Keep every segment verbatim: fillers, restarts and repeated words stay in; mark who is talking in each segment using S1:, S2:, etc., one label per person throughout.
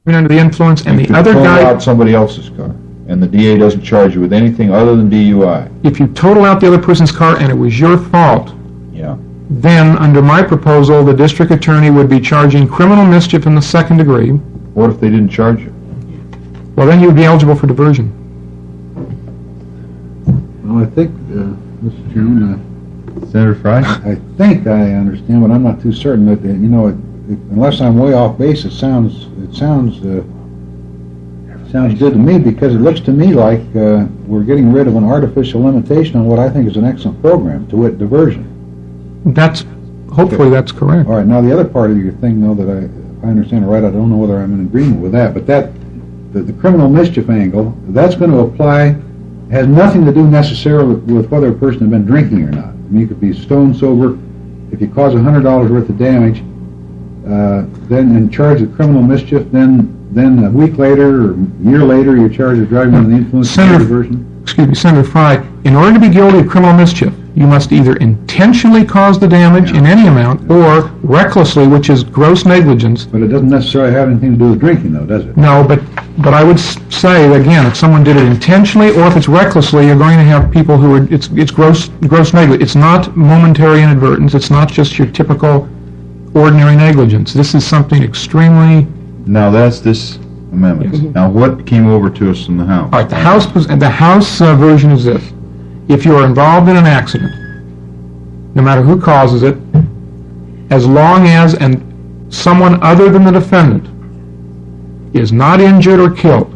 S1: under the influence, and
S2: You
S1: the
S2: could
S1: other
S2: total
S1: guy,
S2: out somebody else's car, and the D A doesn't charge you with anything other than D U I.
S1: if you total out the other person's car and it was your fault,
S2: Yeah.
S1: then, under my proposal, the district attorney would be charging criminal mischief in the second degree.
S2: What if they didn't charge you?
S1: Well, then you would be eligible for diversion.
S3: Well, I think, uh, Mister Chairman,
S4: Senator Fry?
S3: uh, I think I understand, but I'm not too certain that, uh, you know, it, it, unless I'm way off base, it sounds, it sounds, uh, sounds good to me, because it looks to me like uh, we're getting rid of an artificial limitation on what I think is an excellent program, to wit, diversion.
S1: That's, hopefully that's correct.
S3: All right, now the other part of your thing, though, that I, if I understand it right, I don't know whether I'm in agreement with that, but that, the, the criminal mischief angle, that's going to apply, has nothing to do necessarily with, with whether a person has been drinking or not. I mean, you could be stone sober. If you cause one hundred dollars worth of damage, uh, then in charge of criminal mischief, then then a week later or a year later, you're charged with driving under the influence of
S1: Senator-
S3: diversion.
S1: Excuse me, Senator Fry, in order to be guilty of criminal mischief, you must either intentionally cause the damage in any amount, or recklessly, which is gross negligence.
S3: But it doesn't necessarily have anything to do with drinking, though, does it?
S1: No, but but I would s- say, again, if someone did it intentionally, or if it's recklessly, you're going to have people who are, it's it's gross gross negligence. It's not momentary inadvertence. It's not just your typical ordinary negligence. This is something extremely...
S2: Now, that's this amendment.
S1: Yes.
S2: Now, what came over to us from the House?
S1: All right, the House, pos- the House uh, version is this. If you are involved in an accident, no matter who causes it, as long as and someone other than the defendant is not injured or killed,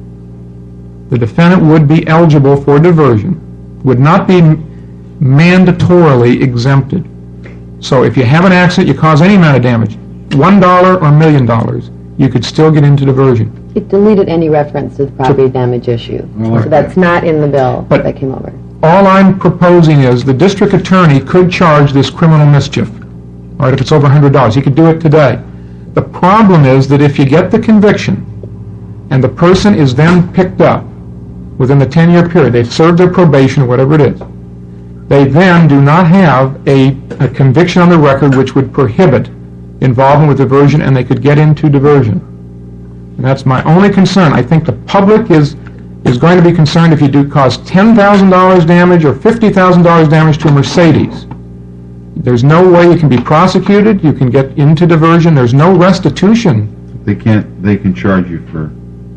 S1: the defendant would be eligible for diversion, would not be mandatorily exempted. So if you have an accident, you cause any amount of damage, one dollar or a million dollars, you could still get into diversion.
S5: It deleted any reference to the property damage issue.
S3: I like
S5: So that's not in the bill
S1: But-
S5: that came over.
S1: All I'm proposing is the district attorney could charge this criminal mischief, all right, if it's over one hundred dollars. He could do it today. The problem is that if you get the conviction and the person is then picked up within the ten-year period, they've served their probation or whatever it is, they then do not have a, a conviction on the record which would prohibit involvement with diversion, and they could get into diversion. And that's my only concern. I think the public is is going to be concerned if you do cause ten thousand dollars damage or fifty thousand dollars damage to a Mercedes. There's no way you can be prosecuted, you can get into diversion, there's no restitution.
S2: They can't, they can charge you for,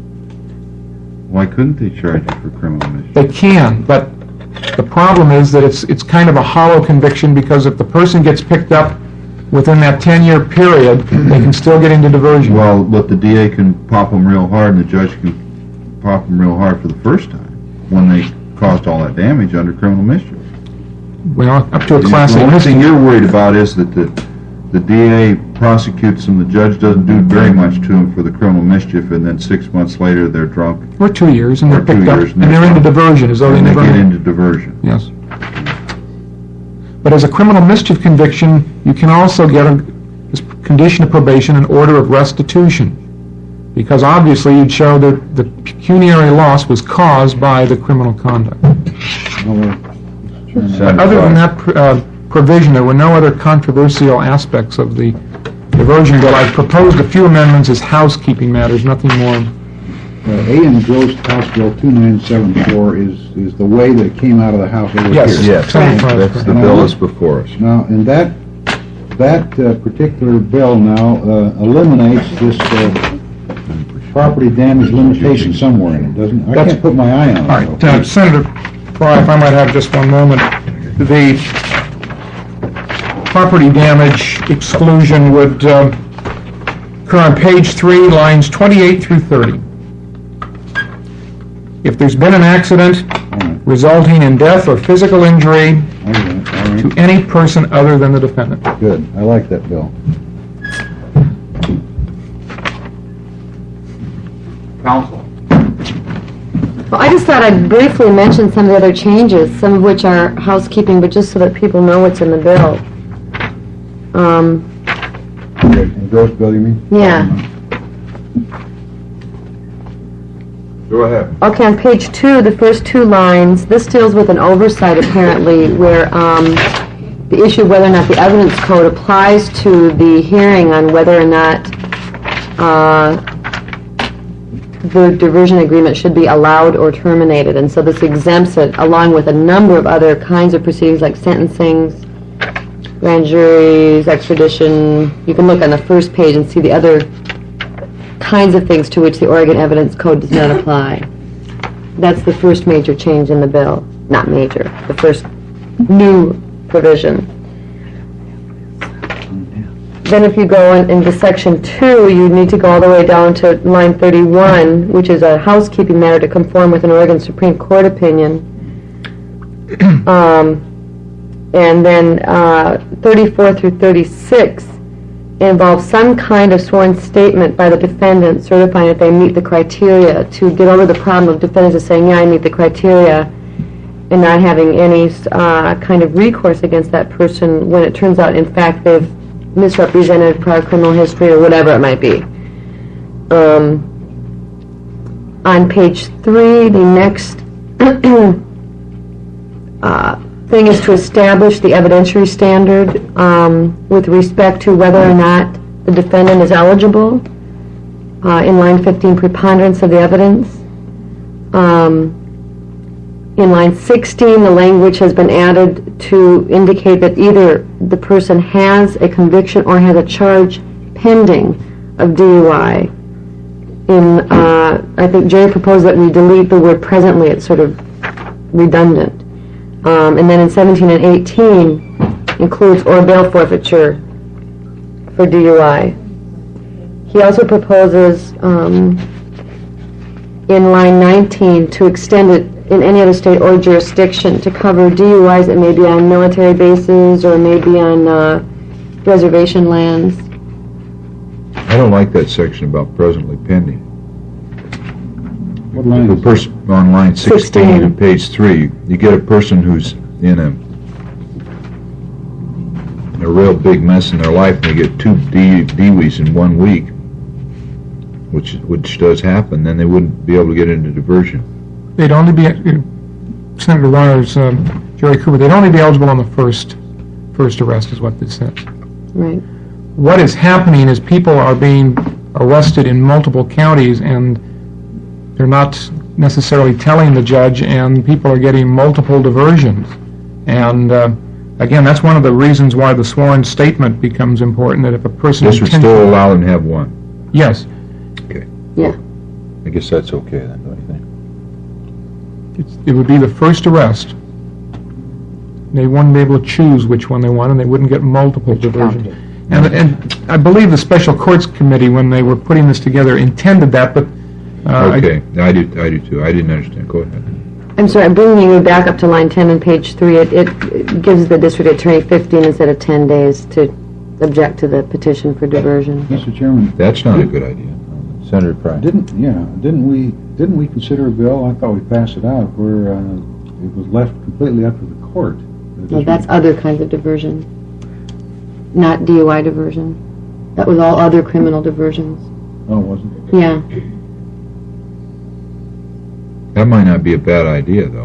S2: why couldn't they charge you for criminal mischief?
S1: They can, but the problem is that it's it's kind of a hollow conviction, because if the person gets picked up within that ten-year period, they can still get into diversion.
S2: Well, but the D A can pop them real hard, and the judge can pop them real hard for the first time, when they caused all that damage under criminal mischief.
S1: Well, up to a class
S2: The
S1: A
S2: only thing
S1: misdemeanor.
S2: you're worried about is that the, the D A prosecutes them, the judge doesn't do very much to them for the criminal mischief, and then six months later, they're drunk,
S1: Or two years, and they're
S2: Or two
S1: picked up,
S2: years,
S1: and they're into diversion, as though they
S2: and they
S1: never...
S2: get into diversion.
S1: Yes. But as a criminal mischief conviction, you can also get a as condition of probation an order of restitution, because obviously you'd show that the pecuniary loss was caused by the criminal conduct.
S3: Well, uh,
S1: But other than that pr- uh, provision, there were no other controversial aspects of the diversion bill. I proposed a few amendments as housekeeping matters, nothing more.
S3: Uh, A in Gross House Bill two nine seven four is, is the way that it came out of the House over
S1: Yes.
S3: here.
S2: Yes,
S1: Correct.
S2: that's the bill that's before us.
S3: Now, and that, that uh, particular bill now uh, eliminates this uh, property damage limitation somewhere in it, doesn't it? I
S1: That's-
S3: can't put my eye on it.
S1: All right, uh, Senator Fry, if I might have just one moment. The property damage exclusion would uh, occur on page three, lines twenty-eight through thirty. If there's been an accident resulting in death or physical injury
S3: All right, all
S1: to
S3: right,
S1: any person other than the defendant.
S3: good. I like that bill.
S2: Counsel?
S5: Well, I just thought I'd briefly mention some of the other changes, some of which are housekeeping, but just so that people know what's in the bill. Um,
S3: Okay, the Gross bill, you mean?
S5: yeah.
S2: Go ahead.
S5: Okay, on page two, the first two lines, this deals with an oversight apparently, where um, the issue of whether or not the evidence code applies to the hearing on whether or not uh, the diversion agreement should be allowed or terminated, and so this exempts it, along with a number of other kinds of proceedings like sentencings, grand juries, extradition. You can look on the first page and see the other kinds of things to which the Oregon Evidence Code does not apply. That's the first major change in the bill. Not major, the first new provision. Then if you go in, into section two, you need to go all the way down to line thirty-one, which is a housekeeping matter to conform with an Oregon Supreme Court opinion. Um, and then uh, thirty-four through thirty-six involve some kind of sworn statement by the defendant certifying that they meet the criteria, to get over the problem of defendants just saying, yeah, I meet the criteria, and not having any uh, kind of recourse against that person when it turns out, in fact, they've misrepresented prior criminal history or whatever it might be. Um, on page three, the next uh, thing is to establish the evidentiary standard um, with respect to whether or not the defendant is eligible. Uh, in line fifteen, preponderance of the evidence. Um, In line sixteen, the language has been added to indicate that either the person has a conviction or has a charge pending of D U I. In, uh, I think Jerry proposed that we delete the word presently. It's sort of redundant. Um, and then in seventeen and eighteen includes or bail forfeiture for D U I. He also proposes um, in line nineteen to extend it in any other state or jurisdiction to cover D U Is that may be on military bases or maybe on uh, reservation lands.
S2: I don't like that section about presently pending.
S3: What line
S2: The
S3: is it?
S2: person on line sixteen
S5: sixteen.
S2: of page three, you get a person who's in a in a real big mess in their life, and they get two D W Is in one week, which which does happen. Then they wouldn't be able to get into diversion.
S1: They'd only be, Senator Warner's, um, Jerry Cooper, they'd only be eligible on the first, first arrest is what this says.
S5: Right.
S1: What is happening is people are being arrested in multiple counties, and they're not necessarily telling the judge, and people are getting multiple diversions. And uh, again, that's one of the reasons why the sworn statement becomes important, that if a person...
S2: This would
S1: intends-
S2: still allow them to have one.
S1: Yes.
S2: Okay.
S5: Yeah.
S2: I guess that's okay then, don't you think?
S1: It's, it would be the first arrest. They wouldn't be able to choose which one they want, and they wouldn't get multiple diversions. And, and I believe the Special Courts Committee, when they were putting this together, intended that, but... Uh,
S2: Okay, I do, I do too. I didn't understand. Go ahead.
S5: I'm sorry, I'm bringing you back up to line ten on page three. It, it gives the district attorney fifteen instead of ten days to object to the petition for diversion.
S3: Mister Chairman,
S2: That's not a good idea. Senator Price.
S3: didn't, yeah, didn't we, didn't we consider a bill, I thought we passed it out, where uh, it was left completely up to the court?
S5: No, that's other kinds of diversion, not D U I diversion. That was all other criminal diversions.
S3: Oh, wasn't it?
S5: Yeah.
S2: That might not be a bad idea, though.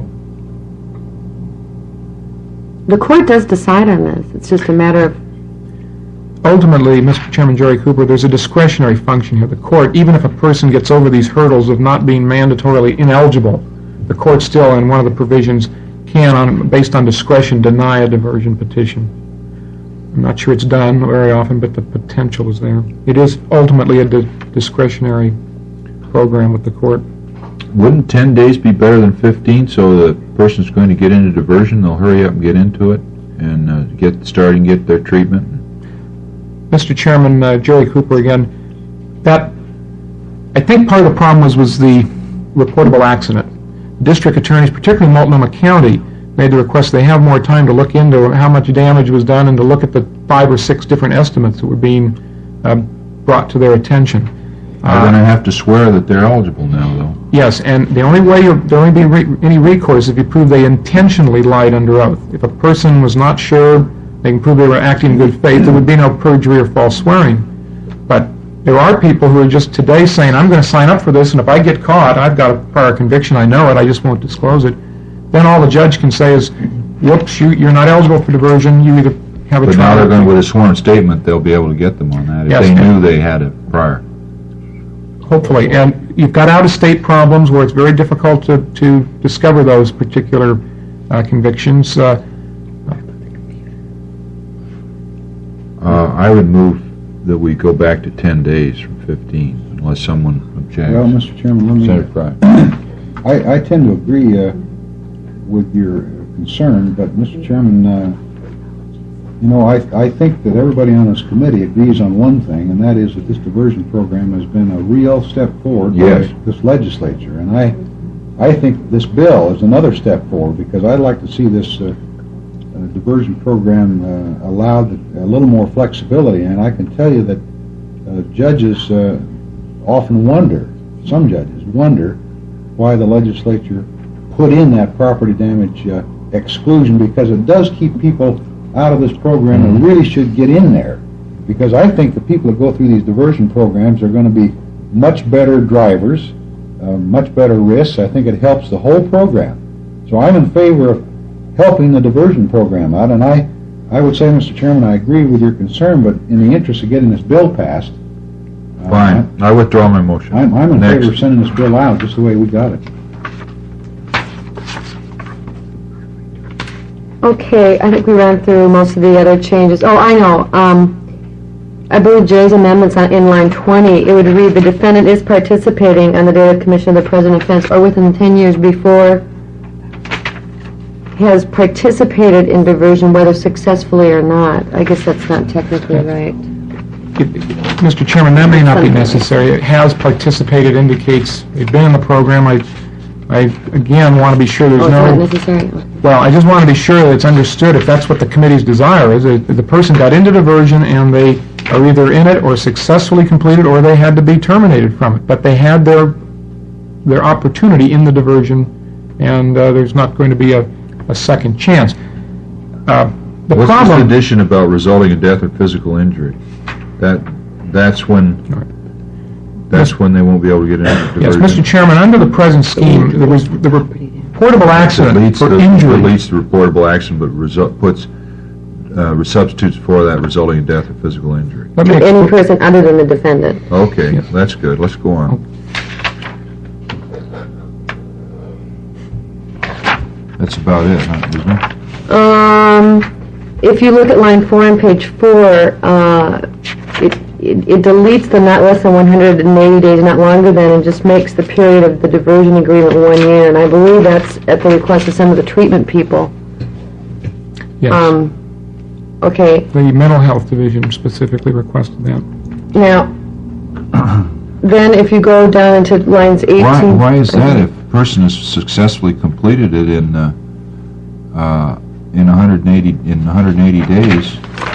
S5: The court does decide on this. It's just a matter of,
S1: Ultimately, Mister Chairman, Jerry Cooper, there's a discretionary function here. The court, even if a person gets over these hurdles of not being mandatorily ineligible, the court still, in one of the provisions, can, on, based on discretion, deny a diversion petition. I'm not sure it's done very often, but the potential is there. It is ultimately a di- discretionary program with the court.
S2: Wouldn't ten days be better than fifteen, so the person's going to get into diversion, they'll hurry up and get into it and uh, get started and get their treatment?
S1: Mister Chairman, uh, Jerry Cooper again, that, I think part of the problem was, was the reportable accident. District attorneys, particularly Multnomah County, made the request they have more time to look into how much damage was done and to look at the five or six different estimates that were being uh, brought to their attention.
S2: They're going to have to swear that they're eligible now, though.
S1: Yes, and the only way you're, there only be re- any recourse if you prove they intentionally lied under oath. If a person was not sure, they can prove they were acting in good faith, there would be no perjury or false swearing. But there are people who are just today saying, I'm going to sign up for this, and if I get caught, I've got a prior conviction, I know it, I just won't disclose it. Then all the judge can say is, whoops, you, you're not eligible for diversion, you either have a
S2: But now
S1: trial.
S2: they're going, with a sworn statement, they'll be able to get them on that if
S1: Yes,
S2: they
S1: and-
S2: knew they had it prior.
S1: hopefully. And you've got out-of-state problems where it's very difficult to, to discover those particular uh, convictions. Uh,
S2: Uh, I would move that we go back to ten days from fifteen, unless someone objects.
S3: Well, Mister Chairman, let me...
S2: Senator Frye.
S3: I, I tend to agree uh, with your concern, but Mister Chairman, uh, you know, I, I think that everybody on this committee agrees on one thing, and that is that this diversion program has been a real step forward
S2: Yes.
S3: by this legislature. And I, I think this bill is another step forward, because I'd like to see this uh, uh, diversion program uh, allowed a little more flexibility. And I can tell you that uh, judges uh, often wonder, some judges wonder, why the legislature put in that property damage uh, exclusion, because it does keep people out of this program and really should get in there. Because I think the people that go through these diversion programs are going to be much better drivers, uh, much better risks. I think it helps the whole program. So I'm in favor of helping the diversion program out, and I, I would say, Mister Chairman, I agree with your concern, but in the interest of getting this bill passed, uh,
S2: Fine, I withdraw my motion.
S3: I'm, I'm in
S2: Next.
S3: favor of sending this bill out just the way we got it.
S5: Okay, I think we ran through most of the other changes. Oh, I know. Um, I believe Jay's amendments on in line twenty, it would read, the defendant is participating on the date of commission of the present offense or within ten years before has participated in diversion, whether successfully or not. I guess that's not technically right.
S1: it- Mister Chairman, that may not be necessary. It has participated, indicates they've been in the program. I, I again want to be sure there's
S5: Oh, it's not
S1: no...
S5: necessary? Okay.
S1: Well, I just want to be sure that it's understood, if that's what the committee's desire is, that the person got into diversion and they are either in it or successfully completed, or they had to be terminated from it. But they had their their opportunity in the diversion, and uh, there's not going to be a, a second chance. Uh, the
S2: What's this
S1: problem,
S2: addition about resulting in death or physical injury? That, that's when, that's when they won't be able to get into diversion?
S1: yes, Mister Chairman, under the present scheme, there was the reportable
S2: It
S1: accident
S2: leads
S1: for
S2: to-
S1: injury.
S2: It leads to reportable action, but result, puts, uh, substitutes for that resulting in death or physical injury.
S1: Let me
S5: Any
S1: expl-
S5: person other than the defendant.
S2: Okay,
S1: Yes.
S2: that's good. Let's go on. That's about it, huh, isn't it?
S5: Um, if you look at line four on page four, uh, it, it it deletes the not less than one hundred eighty days, not longer than, and just makes the period of the diversion agreement one year, and I believe that's at the request of some of the treatment people.
S1: Yes,
S5: Um, okay,
S1: the mental health division specifically requested that.
S5: now, then if you go down into lines eighteen...
S2: Why, why is that if a person has successfully completed it in, uh, uh, in one hundred eighty, in one hundred eighty days,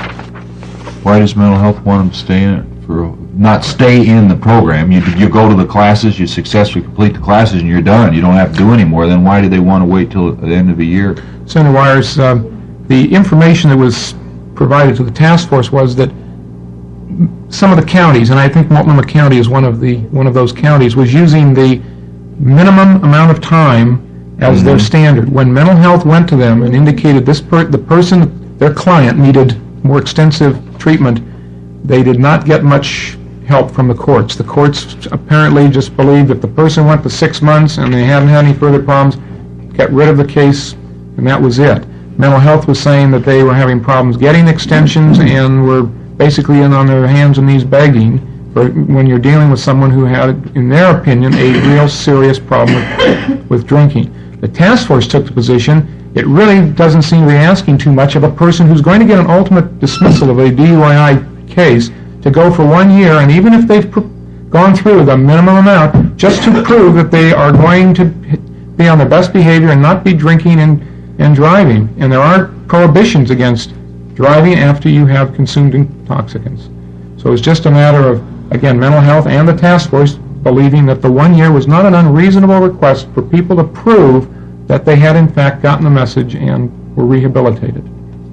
S2: why does mental health want them to stay in it for, not stay in the program? You, you go to the classes, you successfully complete the classes, and you're done. You don't have to do any more. Then why do they want to wait till the end of the year?
S1: Senator Wires, um, the information that was provided to the task force was that some of the counties, and I think Multnomah County is one of the one of those counties, was using the minimum amount of time as their standard. When mental health went to them and indicated this per, the person, their client, needed more extensive treatment, they did not get much help from the courts. The courts apparently just believed that the person went to six months and they hadn't had any further problems, got rid of the case, and that was it. Mental health was saying that they were having problems getting extensions and were basically in on their hands and knees begging for when you're dealing with someone who had, in their opinion, a real serious problem with, with drinking. The task force took the position, it really doesn't seem to be asking too much of a person who's going to get an ultimate dismissal of a D U I I case to go for one year, and even if they've pr- gone through the minimum amount, just to prove that they are going to be on their best behavior and not be drinking and, and driving. And there aren't prohibitions against driving after you have consumed intoxicants. So it's just a matter of, again, mental health and the task force believing that the one year was not an unreasonable request for people to prove that they had in fact gotten the message and were rehabilitated.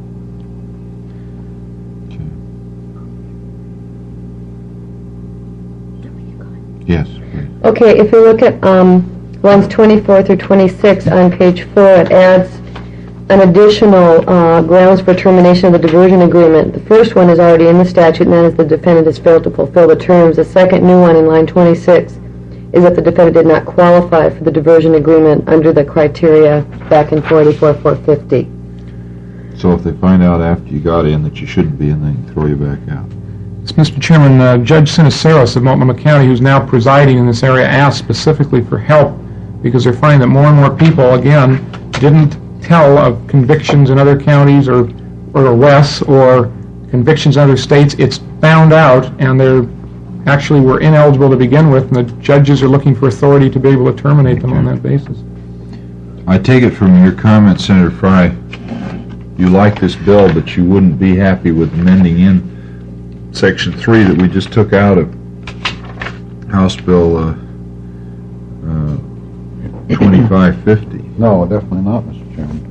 S2: Yes.
S5: Okay, if you look at um, lines twenty-four through twenty-six on page four, it adds an additional uh, grounds for termination of the diversion agreement. The first one is already in the statute, and that is the defendant has failed to fulfill the terms. The second new one in line twenty-six is that the defendant did not qualify for the diversion agreement under the criteria back in four eighty-four, four fifty.
S2: So if they find out after you got in that you shouldn't be in, they can throw you back out.
S1: Yes, Mister Chairman, uh, Judge Siniceros of Multnomah County, who's now presiding in this area, asked specifically for help because they're finding that more and more people, again, didn't tell of convictions in other counties or, or arrests or convictions in other states. It's found out, and they're actually were ineligible to begin with, and the judges are looking for authority to be able to terminate them on that basis.
S2: I take it from your comment, Senator Fry, you like this bill, but you wouldn't be happy with amending in Section three that we just took out of House Bill uh, uh, twenty-five fifty.
S3: No, definitely not, Mister Chairman.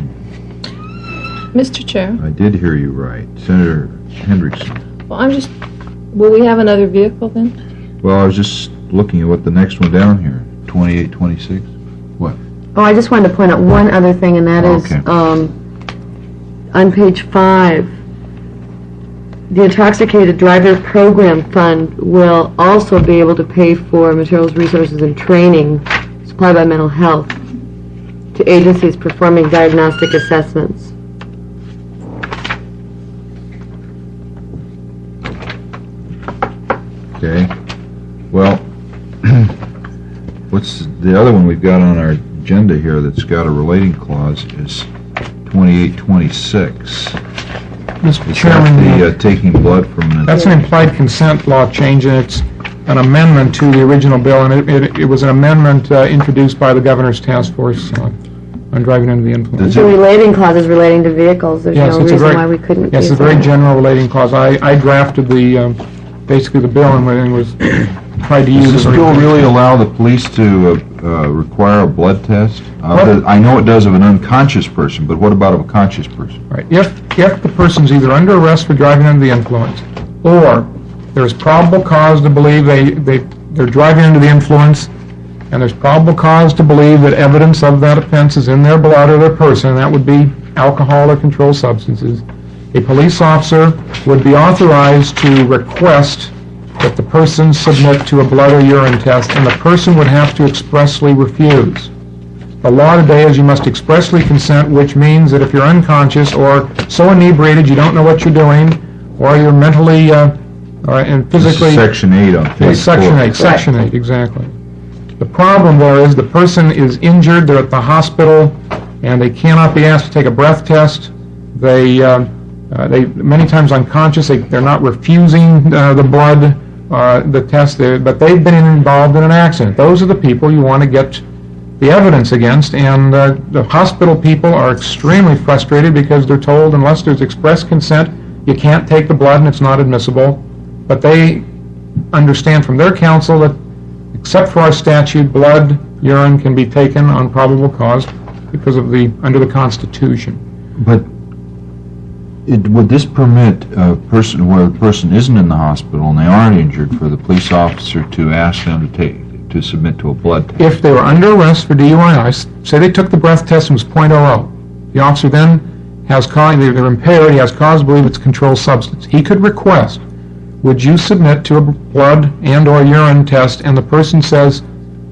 S4: Mister Chair,
S2: I did hear you right. Senator Hendrickson.
S4: well, I'm just, will we have another vehicle then?
S2: Well, I was just looking at what the next one down here, twenty-eight twenty-six. What?
S5: Oh, I just wanted to point out one other thing, and that is,
S2: Okay.
S5: um, on page five, the Intoxicated Driver Program Fund will also be able to pay for materials, resources, and training supplied by mental health to agencies performing diagnostic assessments.
S2: Okay. Well, what's the other one we've got on our agenda here that's got a relating clause is twenty-eight twenty-six.
S1: Mister
S2: Is
S1: Chairman,
S2: that the
S1: uh,
S2: uh, taking blood from the...
S1: that's an implied consent law change, and it's an amendment to the original bill, and it, it, it was an amendment uh, introduced by the Governor's Task Force on, on driving under the influence.
S2: Does
S5: The
S2: it-
S5: relating clauses relating to vehicles, there's
S1: Yes,
S5: no
S1: it's a
S5: reason
S1: very-
S5: why we couldn't
S1: Yes,
S5: use
S1: it's a very
S5: that.
S1: general relating clause. I, I drafted the, um, basically the bill and and was tried to use
S2: Does this
S1: it.
S2: bill really allow the police to uh, uh, require a blood test? Uh, I know it does of an unconscious person, but what about of a conscious person?
S1: Right. If, if the person's either under arrest for driving under the influence, or there's probable cause to believe they, they, they're driving under the influence, and there's probable cause to believe that evidence of that offense is in their blood or their person, and that would be alcohol or controlled substances, a police officer would be authorized to request that the person submit to a blood or urine test, and the person would have to expressly refuse. The law today is you must expressly consent, which means that if you're unconscious or so inebriated you don't know what you're doing, or you're mentally uh, uh, and
S2: This is
S1: physically...
S2: Section eight on page
S1: Yes, Section
S2: four.
S1: eight, Section eight, exactly. The problem there is the person is injured, they're at the hospital, and they cannot be asked to take a breath test. They, uh, uh, they many times unconscious, they, they're not refusing uh, the blood, uh, the test, they- but they've been involved in an accident. Those are the people you want to get the evidence against, and uh, the hospital people are extremely frustrated because they're told unless there's express consent, you can't take the blood and it's not admissible. But they understand from their counsel that except for our statute, blood, urine can be taken on probable cause because of the, under the Constitution.
S2: But it, would this permit a person where the person isn't in the hospital and they aren't injured for the police officer to ask them to take, to submit to a blood test?
S1: If they were under arrest for D U I, I, say they took the breath test and was point oh oh, the officer then has cause, they're they're impaired, he has cause to believe it's a controlled substance. He could request, would you submit to a blood and or urine test, and the person says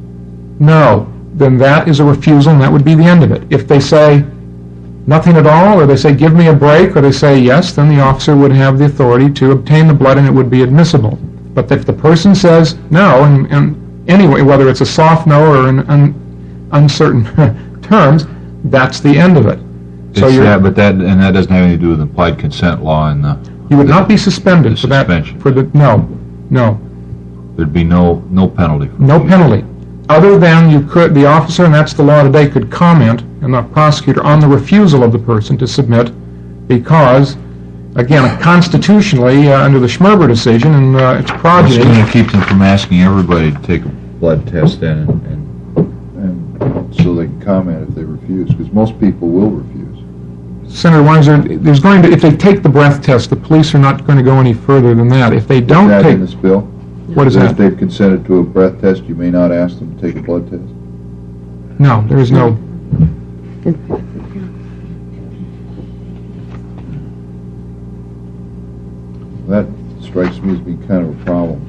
S1: no, then that is a refusal and that would be the end of it. If they say nothing at all, or they say give me a break, or they say yes, then the officer would have the authority to obtain the blood and it would be admissible. But if the person says no, and, and anyway, whether it's a soft no or in un, uncertain terms, that's the end of it. So
S2: It's
S1: you're,
S2: that, but that, and that doesn't have anything to do with implied consent law and the...
S1: you would not be suspended
S2: the
S1: for that.
S2: suspension.
S1: For the no, no,
S2: There'd be no, no penalty. for
S1: no
S2: it.
S1: penalty. Other than you could, the officer, and that's the law today, could comment, and the prosecutor, on the refusal of the person to submit, because, again, constitutionally, uh, under the Schmerber decision and uh, its
S2: What's
S1: progeny,
S2: going to keep them from asking everybody to take a blood test then, and, and, and so they can comment if they refuse, because most people will refuse.
S1: Senator Weiser, there's going to, if they take the breath test, the police are not going to go any further than that. If they don't
S2: Is that
S1: take,
S2: in this bill?
S1: what is
S2: If
S1: that?
S2: they've consented to a breath test, you may not ask them to take a blood test?
S1: No, there is no,
S2: That strikes me as being kind of a problem.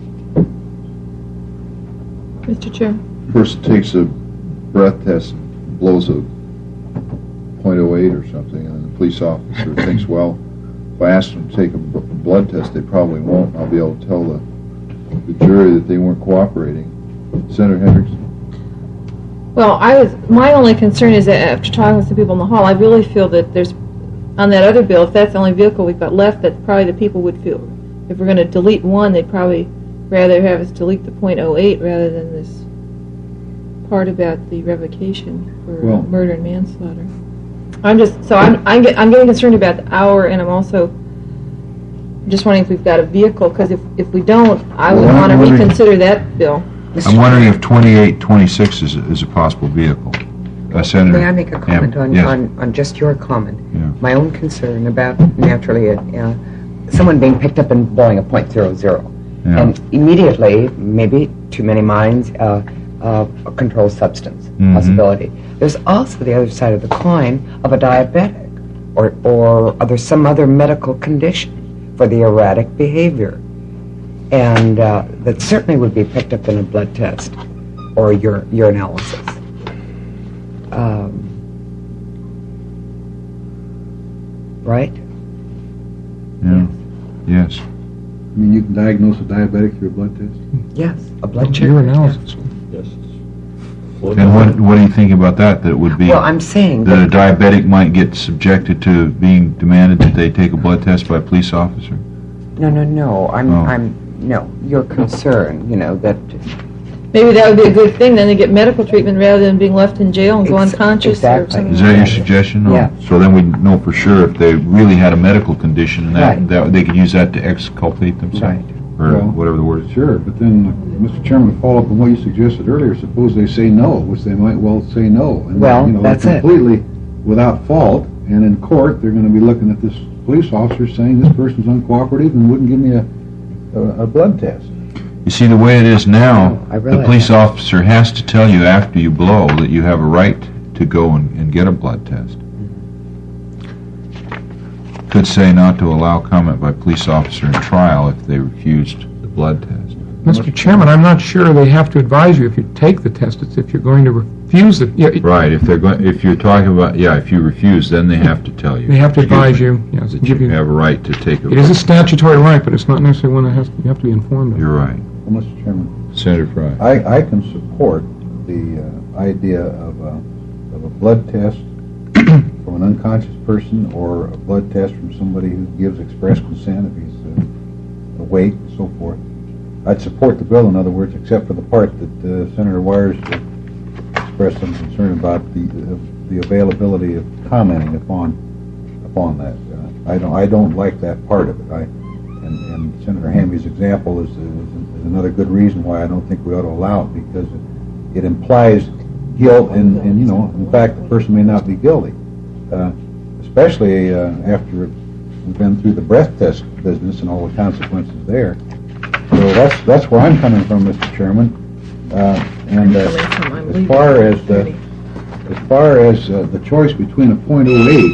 S4: Mister Chair.
S2: Person takes a breath test and blows a point oh eight or something, and the police officer thinks, well, if I ask them to take a b- blood test, they probably won't. I'll be able to tell the, the jury that they weren't cooperating. Senator Hendricks?
S4: Well, I was, my only concern is that after talking with some people in the hall, I really feel that there's, on that other bill, if that's the only vehicle we've got left, that probably the people would feel, if we're going to delete one, they'd probably rather have us delete the point oh eight rather than this part about the revocation for
S3: Well-
S4: murder and manslaughter. I'm just, so I'm, I'm, get, I'm getting concerned about the hour, and I'm also just wondering if we've got a vehicle, because if, if we don't, I would
S2: Well, I'm
S4: want to
S2: wondering-
S4: reconsider that bill.
S2: I'm wondering if twenty-eight twenty-six is, is a possible vehicle. Uh, Senator?
S6: May I make a comment
S2: Yeah,
S6: on,
S2: yes.
S6: on, on just your comment?
S2: Yeah.
S6: My own concern about, naturally, uh, uh, someone being picked up and blowing a point zero zero.
S2: Yeah.
S6: And immediately, maybe too many minds, uh, uh, a controlled substance
S2: Mhm.
S6: possibility. There's also the other side of the coin of a diabetic, or, or there's some other medical condition for the erratic behavior. And uh, that certainly would be picked up in a blood test or your urinalysis. Um, right?
S2: Yeah. Yes.
S3: I mean, you can diagnose a diabetic through a blood test?
S6: Yes, a blood check.
S1: Your analysis.
S2: And what, what do you think about that, that it would be,
S6: Well, I'm saying
S2: that a
S6: that,
S2: diabetic might get subjected to being demanded that they take a blood test by a police officer?
S6: no, no, no, I'm,
S2: Oh.
S6: I'm, no, your concern, you know, that,
S4: Maybe that would be a good thing, then they get medical treatment rather than being left in jail and go
S6: Ex-
S4: unconscious or
S6: exactly.
S4: something.
S2: Is that your
S6: Yeah.
S2: suggestion? Or-
S6: Yeah.
S2: So then we'd know for sure if they really had a medical condition, and that,
S6: Right.
S2: that they could use that to exculpate themselves?
S6: Right.
S2: Or
S3: Well,
S2: whatever the word is.
S3: Sure, but then, uh, Mister Chairman, to follow up on what you suggested earlier, suppose they say no, which they might well say no. and
S6: Well,
S3: you know, they're
S6: that's it.
S3: completely without fault, and in court, they're going to be looking at this police officer saying this person's uncooperative and wouldn't give me a, a, a blood test.
S2: You see, the way it is now,
S6: I
S2: the
S6: realize
S2: police
S6: that.
S2: officer has to tell you after you blow that you have a right to go and, and get a blood test. Could say not to allow comment by police officer in trial if they refused the blood test.
S1: Mister Chairman, I'm not sure they have to advise you if you take the test. It's if you're going to refuse it. Yeah, it-
S2: Right, if they're going, if you're talking about, yeah, if you refuse, then they have to tell you.
S1: They have to
S2: Excuse
S1: advise
S2: me,
S1: you, yes,
S2: That
S1: give
S2: you
S1: you,
S2: have a right to take a.
S1: it is a statutory right, but it's not necessarily one that has, you have to be informed of.
S2: You're right.
S3: Well, Mister Chairman,
S2: Senator Fry.
S3: I, I can support the uh, idea of a, of a blood test from an unconscious person or a blood test from somebody who gives express consent if he's uh, awake and so forth. I'd support the bill, in other words, except for the part that uh, Senator Wires uh, expressed some concern about the uh, the availability of commenting upon upon that. Uh, I don't I don't like that part of it. I and, and Senator Hamby's example is, is, is another good reason why I don't think we ought to allow it, because it, it implies guilt, and, and you know, in fact, the person may not be guilty, uh, especially uh, after we've been through the breath test business and all the consequences there. So that's that's where I'm coming from, Mister Chairman. Uh, and uh, as far as the as far as uh, the choice between a point oh eight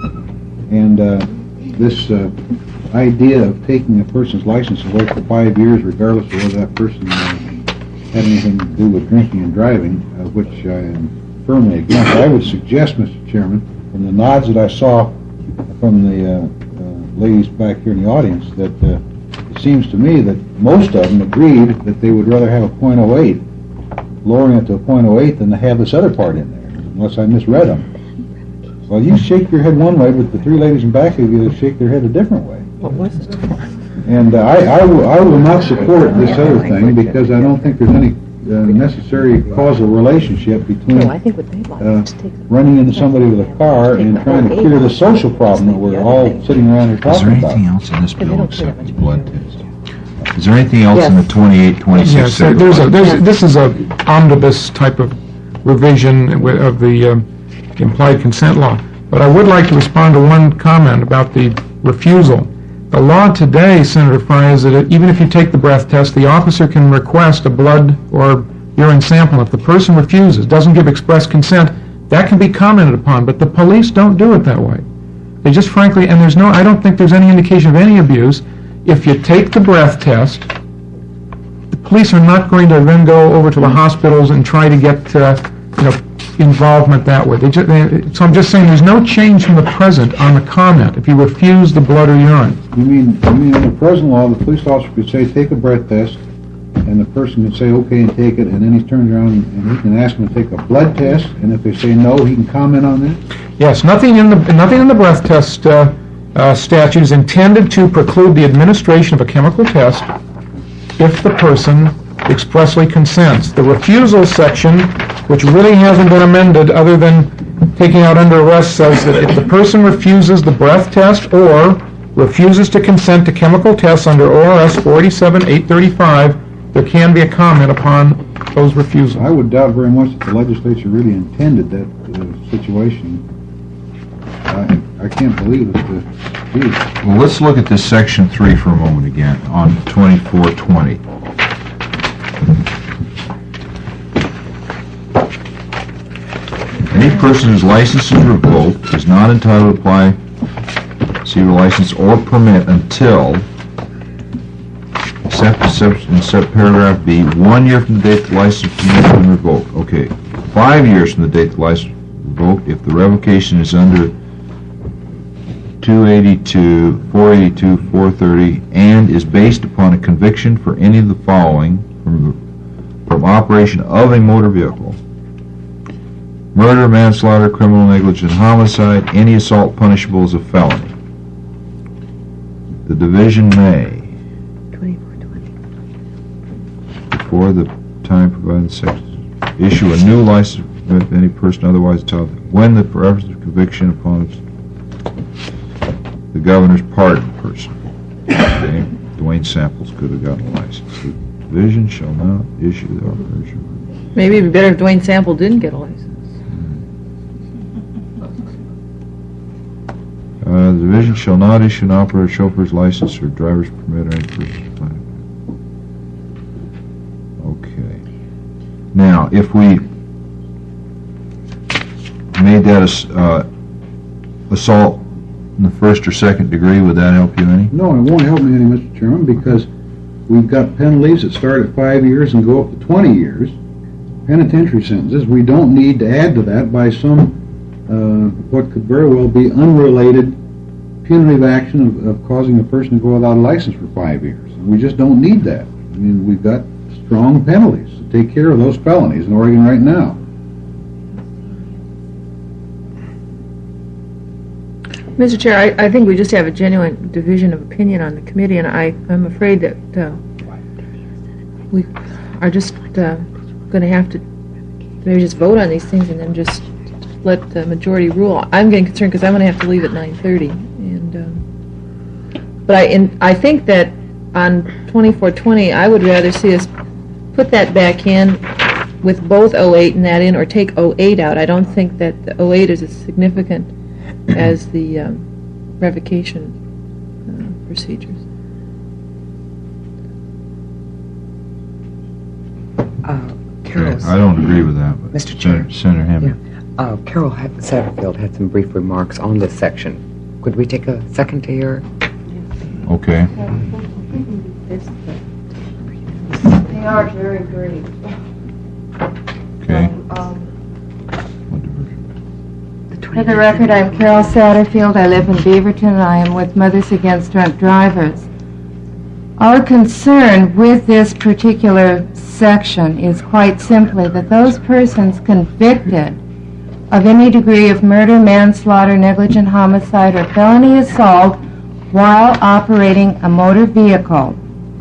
S3: and uh, this uh, idea of taking a person's license away for five years, regardless of whether that person uh, had anything to do with drinking and driving, uh, which I am firmly against, I would suggest, Mister Chairman, from the nods that I saw from the uh, uh, ladies back here in the audience, that uh, it seems to me that most of them agreed that they would rather have a point oh eight, lowering it to a point oh eight, than to have this other part in there, unless I misread them. Well, you shake your head one way, but the three ladies in back of you shake their head a different way.
S6: what was it?
S3: And uh, I, I, will, I will not support this other thing, because I don't think there's any uh, necessary causal relationship between
S5: No, I think what they'd like
S3: uh,
S5: is to take the
S3: running into somebody with a car and trying to clear the social problem that we're all sitting around here
S2: Is there
S3: talking about.
S2: anything else in this
S5: Because they
S2: bill
S5: don't care
S2: except
S5: that
S2: the
S5: much.
S2: blood test? Is there anything else in the
S6: Yes.
S2: twenty-eight twenty-six?
S1: Yes, there- there's a, there's, this is a omnibus type of revision wi- of the um, implied consent law. But I would like to respond to one comment about the refusal. The law today, Senator Fry, is that it- even if you take the breath test, the officer can request a blood or urine sample. If the person refuses, doesn't give express consent, that can be commented upon, but the police don't do it that way. They just frankly, and there's no, I don't think there's any indication of any abuse. if you take the breath test, the police are not going to then go over to the hospitals and try to get, uh, you know, involvement that way. They just, they, so I'm just saying there's no change from the present on the comment if you refuse the blood or urine.
S3: You mean, you mean in the present law, the police officer could say, take a breath test, and the person can say, okay, and take it, and then he turns around and he can ask them to take a blood test, and if they say no, he can comment on that?
S1: Yes, nothing in the nothing in the breath test uh, uh, statute is intended to preclude the administration of a chemical test if the person expressly consents. The refusal section, which really hasn't been amended other than taking out under arrest, says that if the person refuses the breath test or refuses to consent to chemical tests under O R S four eighty-seven eight thirty-five, there can be a comment upon those refusals.
S3: I would doubt very much that the legislature really intended that uh, situation. I, I can't believe that the, geez.
S2: Well, let's look at this section three for a moment again on twenty-four twenty. Any person whose license is revoked is not entitled to apply, receive a license or permit until, except in subparagraph B, one year from the date the license has been revoked. Okay, five years from the date the license is revoked if the revocation is under two eighty-two, four eighty-two, four thirty, and is based upon a conviction for any of the following from, from operation of a motor vehicle: murder, manslaughter, criminal negligence, homicide, any assault punishable as a felony. The division may, before the time provided in section, issue a new license with any person otherwise entitled when the reference of conviction upon the governor's pardon person. Okay? Dwayne Samples could have gotten a license. The division shall not issue the operation.
S4: Maybe it'd be better if Dwayne Sample didn't get a license.
S2: Uh, the division shall not issue an operator chauffeur's license or driver's permit or any person's plan. Okay. Now, if we made that a, uh, assault in the first or second degree, would that help you any?
S3: No, it won't help me any, Mister Chairman, because we've got penalties that start at five years and go up to twenty years, penitentiary sentences. We don't need to add to that by some, uh, what could very well be unrelated punitive action of, of causing a person to go without a license for five years. We just don't need that. I mean, we've got strong penalties to take care of those felonies in Oregon right now.
S4: Mister Chair, I, I think we just have a genuine division of opinion on the committee, and I, I'm afraid that uh, we are just uh, going to have to maybe just vote on these things and then just let the majority rule. I'm getting concerned because I'm going to have to leave at nine thirty. And, um, but I, in, I think that on twenty-four twenty, I would rather see us put that back in with both oh eight and that in, or take oh eight out. I don't think that the oh eight is as significant as the um, revocation uh, procedures.
S6: Uh, Carol,
S2: I don't agree with that. But
S6: Mister Chair.
S2: Senator, Senator Hammond.
S6: Yeah. Uh, Carol Satterfield had some brief remarks on this section. Could we take a second to hear?
S2: Okay.
S7: They are very brief.
S2: Okay.
S7: Um,
S2: What diversion?
S7: For the record, I'm Carol Satterfield. I live in Beaverton. I am with Mothers Against Drunk Drivers. Our concern with this particular section is quite simply that those persons convicted of any degree of murder, manslaughter, negligent homicide, or felony assault while operating a motor vehicle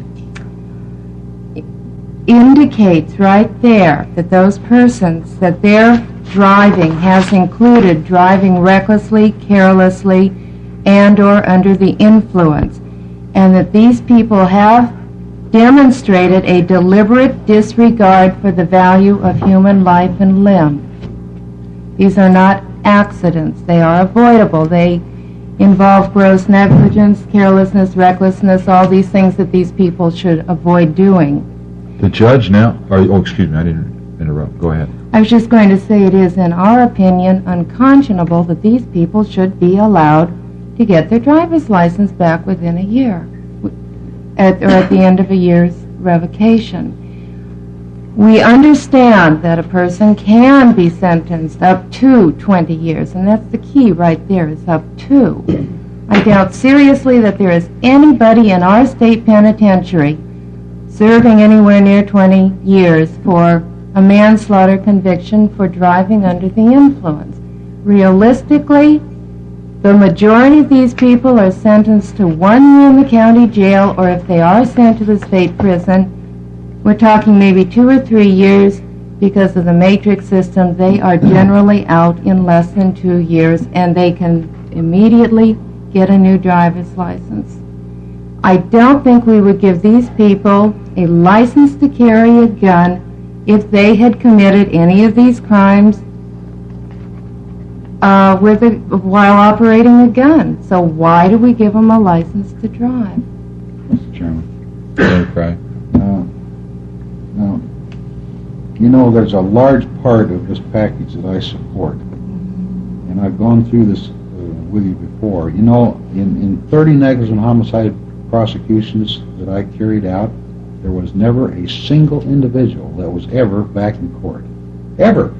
S7: indicates right there that those persons, that their driving has included driving recklessly, carelessly, and or under the influence, and that these people have demonstrated a deliberate disregard for the value of human life and limb. These are not accidents. They are avoidable. They involve gross negligence, carelessness, recklessness, all these things that these people should avoid doing.
S2: The judge now, or, oh, excuse me, I didn't interrupt. Go ahead.
S7: I was just going to say it is, in our opinion, unconscionable that these people should be allowed to get their driver's license back within a year. at, or at the end of a year's revocation. We understand that a person can be sentenced up to twenty years, and that's the key right there, is up to. I doubt seriously that there is anybody in our state penitentiary serving anywhere near twenty years for a manslaughter conviction for driving under the influence. Realistically, the majority of these people are sentenced to one year in the county jail, or if they are sent to the state prison, we're talking maybe two or three years. Because of the matrix system, they are generally out in less than two years, and they can immediately get a new driver's license. I don't think we would give these people a license to carry a gun if they had committed any of these crimes uh, with a, while operating a gun. So why do we give them a license to drive?
S3: Mister Chairman.
S2: Senator Cry.
S3: Uh, now, you know, there's a large part of this package that I support, and I've gone through this uh, with you before. You know, in, in thirty negligent homicide prosecutions that I carried out, there was never a single individual that was ever back in court. Ever.